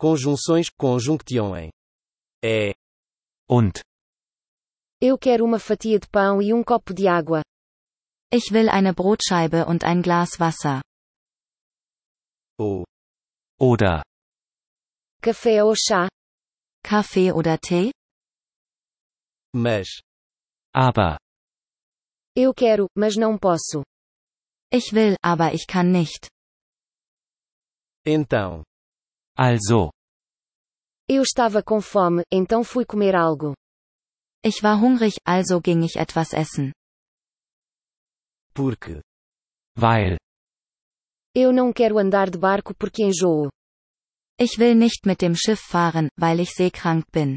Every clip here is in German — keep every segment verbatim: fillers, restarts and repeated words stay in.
Conjunções, conjunction. É. Und. Eu quero uma fatia de pão e um copo de água. Ich will eine Brotscheibe und ein Glas Wasser. Ou. Oder. Café ou chá? Kaffee oder Tee? Mas. Aber. Eu quero, mas não posso. Ich will, aber ich kann nicht. Então. Also. Eu estava com fome, então fui comer algo. Ich war hungrig, also ging ich etwas essen. Porque. Weil. Eu não quero andar de barco porque enjoo. Ich will nicht mit dem Schiff fahren, weil ich seekrank bin.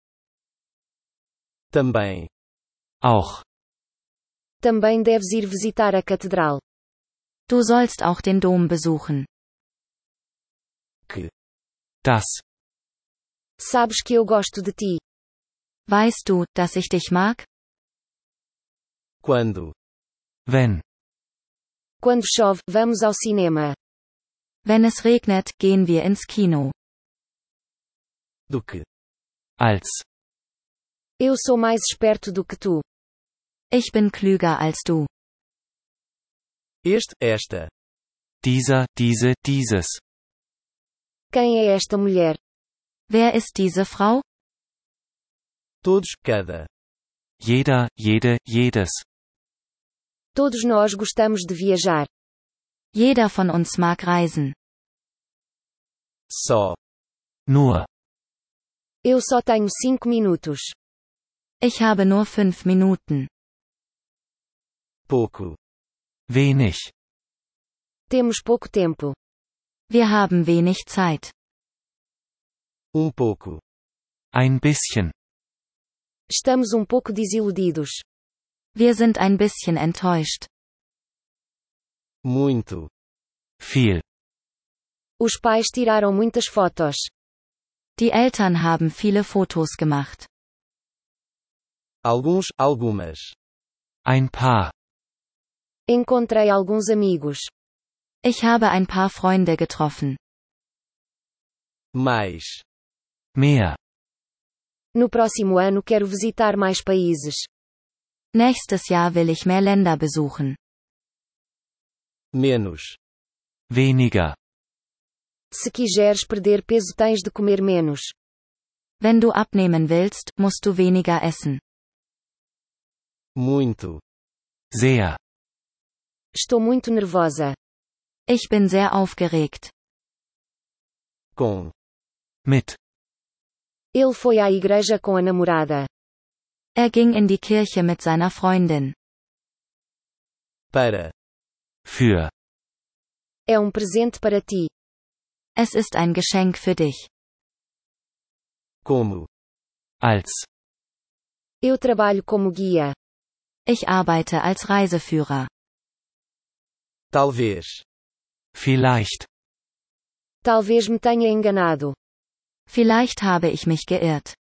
Também. Auch. Também deves ir visitar a catedral. Du sollst auch den Dom besuchen. Que. Das. Sabes que eu gosto de ti. Weißt du, dass ich dich mag? Quando. Wenn. Quando chove, vamos ao cinema. Wenn es regnet, gehen wir ins Kino. Do que. Als. Eu sou mais esperto do que tu. Ich bin klüger als du. Este, esta. Dieser, diese, dieses. Quem é esta mulher? Wer ist diese Frau? Todos, cada. Jeder, jede, jedes. Todos nós gostamos de viajar. Jeder von uns mag reisen. Só. Nur. Eu só tenho cinco minutos. Ich habe nur fünf Minuten. Pouco. Wenig. Temos pouco tempo. Wir haben wenig Zeit. Um pouco. Ein bisschen. Estamos um pouco desiludidos. Wir sind ein bisschen enttäuscht. Muito. Viel. Os pais tiraram muitas fotos. Die Eltern haben viele Fotos gemacht. Alguns, algumas. Ein paar. Encontrei alguns amigos. Ich habe ein paar Freunde getroffen. Mais. Mehr. No próximo ano quero visitar mais países. Nächstes Jahr will ich mehr Länder besuchen. Menos. Weniger. Se quiseres perder peso tens de comer menos. Wenn du abnehmen willst, musst du weniger essen. Muito. Sehr. Estou muito nervosa. Ich bin sehr aufgeregt. Com. Mit. Ele foi à igreja com a namorada. Er ging in die Kirche mit seiner Freundin. Para. Für. É um presente para ti. Es ist ein Geschenk für dich. Como. Als. Eu trabalho como guia. Ich arbeite als Reiseführer. Talvez. Vielleicht. Talvez me tenha enganado. Vielleicht habe ich mich geirrt.